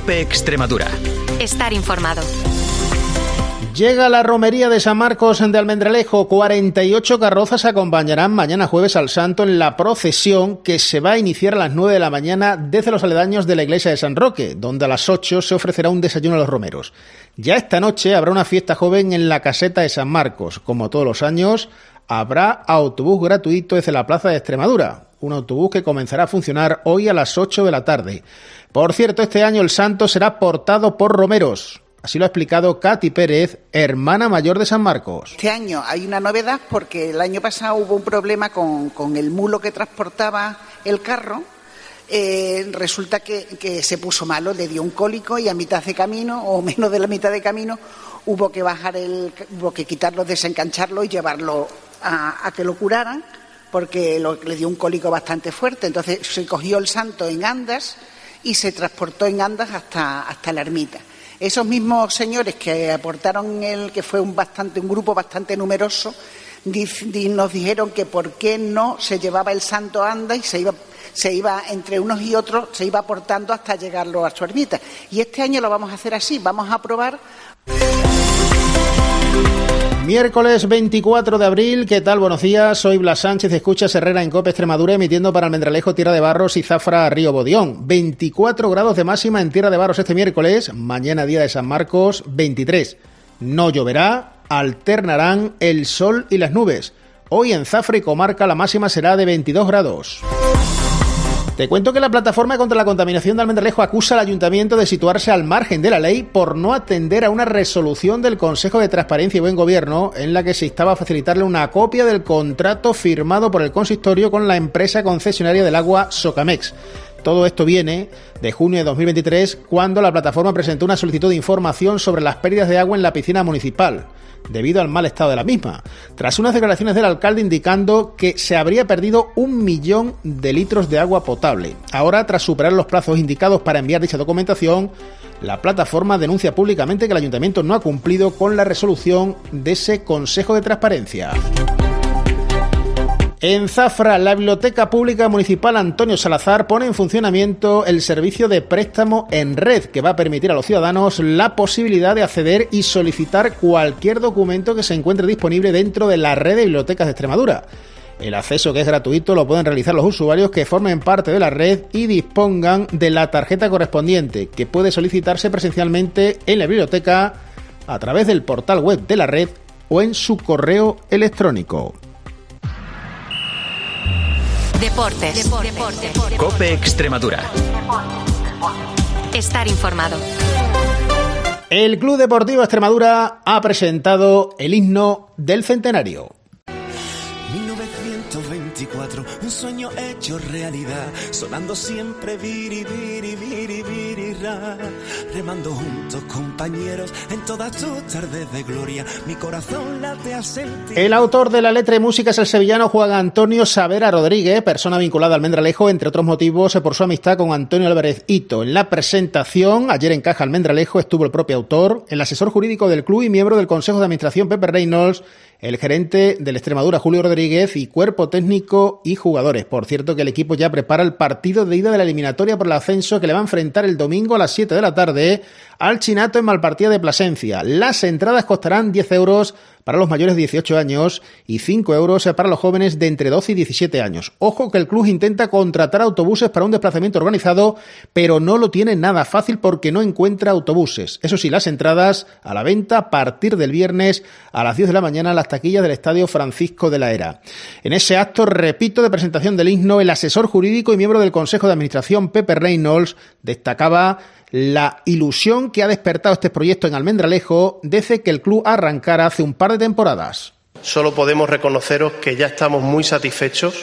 COPE Extremadura. Estar informado. Llega la romería de San Marcos de Almendralejo. 48 carrozas acompañarán mañana jueves al santo en la procesión que se va a iniciar a las 9 de la mañana desde los aledaños de la iglesia de San Roque, donde a las 8 se ofrecerá un desayuno a los romeros. Ya esta noche habrá una fiesta joven en la caseta de San Marcos. Como todos los años, habrá autobús gratuito desde la Plaza de Extremadura, un autobús que comenzará a funcionar hoy a las 8 de la tarde. Por cierto, este año el santo será portado por romeros. Así lo ha explicado Katy Pérez, hermana mayor de San Marcos. Este año hay una novedad porque el año pasado hubo un problema con el mulo que transportaba el carro. Resulta que se puso malo, le dio un cólico y a mitad de camino, o menos de la mitad de camino, hubo que quitarlo, desengancharlo y llevarlo a que lo curaran, porque le dio un cólico bastante fuerte. Entonces se cogió el santo en andas y se transportó en andas hasta la ermita. Esos mismos señores que aportaron que fue un grupo bastante numeroso, nos dijeron que por qué no se llevaba el santo a andas y se iba entre unos y otros, se iba aportando hasta llegarlo a su ermita. Y este año lo vamos a hacer así, vamos a probar. Miércoles 24 de abril, ¿qué tal? Buenos días, soy Blas Sánchez, escuchas Herrera en COPE Extremadura, emitiendo para Almendralejo, Tierra de Barros y Zafra, Río Bodión. 24 grados de máxima en Tierra de Barros este miércoles, mañana día de San Marcos, 23. No lloverá, alternarán el sol y las nubes. Hoy en Zafra y comarca la máxima será de 22 grados. Te cuento que la Plataforma contra la Contaminación de Almendralejo acusa al Ayuntamiento de situarse al margen de la ley por no atender a una resolución del Consejo de Transparencia y Buen Gobierno en la que se instaba a facilitarle una copia del contrato firmado por el consistorio con la empresa concesionaria del agua Socamex. Todo esto viene de junio de 2023, cuando la plataforma presentó una solicitud de información sobre las pérdidas de agua en la piscina municipal, debido al mal estado de la misma, tras unas declaraciones del alcalde indicando que se habría perdido 1 millón de litros de agua potable. Ahora, tras superar los plazos indicados para enviar dicha documentación, la plataforma denuncia públicamente que el ayuntamiento no ha cumplido con la resolución de ese Consejo de Transparencia. En Zafra, la Biblioteca Pública Municipal Antonio Salazar pone en funcionamiento el servicio de préstamo en red que va a permitir a los ciudadanos la posibilidad de acceder y solicitar cualquier documento que se encuentre disponible dentro de la red de bibliotecas de Extremadura. El acceso, que es gratuito, lo pueden realizar los usuarios que formen parte de la red y dispongan de la tarjeta correspondiente, que puede solicitarse presencialmente en la biblioteca a través del portal web de la red o en su correo electrónico. Deportes. COPE Extremadura. Estar informado. El Club Deportivo Extremadura ha presentado el himno del centenario. 1924, un sueño hecho realidad, sonando siempre viri, viri, viri, viri, ra. Remando juntos, compañeros, en todas tus tardes de gloria, mi corazón late a sentir. El autor de la letra y música es el sevillano Juan Antonio Savera Rodríguez, persona vinculada al Almendralejo, entre otros motivos por su amistad con Antonio Álvarez Hito. En la presentación, ayer en Caja Almendralejo, estuvo el propio autor, el asesor jurídico del club y miembro del Consejo de Administración Pepe Reynolds, el gerente del Extremadura Julio Rodríguez y cuerpo técnico y jugadores. Por cierto, que el equipo ya prepara el partido de ida de la eliminatoria por el ascenso que le va a enfrentar el domingo a las 7 de la tarde al Chinato en Malpartida de Plasencia. Las entradas costarán 10 euros para los mayores de 18 años y 5 euros para los jóvenes de entre 12 y 17 años. Ojo que el club intenta contratar autobuses para un desplazamiento organizado, pero no lo tiene nada fácil porque no encuentra autobuses. Eso sí, las entradas a la venta a partir del viernes a las 10 de la mañana en las taquillas del Estadio Francisco de la Era. En ese acto, repito, de presentación del himno, el asesor jurídico y miembro del Consejo de Administración Pepe Reynolds destacaba la ilusión que ha despertado este proyecto en Almendralejo desde que el club arrancara hace un par de temporadas. Solo podemos reconoceros que ya estamos muy satisfechos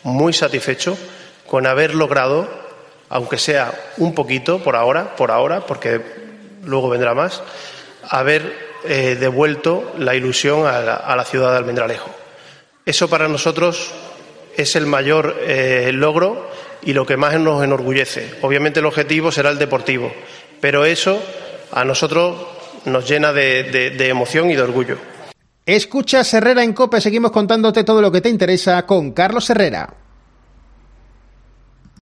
con haber logrado, aunque sea un poquito por ahora, porque luego vendrá más, haber devuelto la ilusión a la ciudad de Almendralejo. Eso para nosotros es el mayor logro y lo que más nos enorgullece. Obviamente el objetivo será el deportivo, pero eso a nosotros nos llena de emoción y de orgullo. Escuchas Herrera en COPE, seguimos contándote todo lo que te interesa con Carlos Herrera.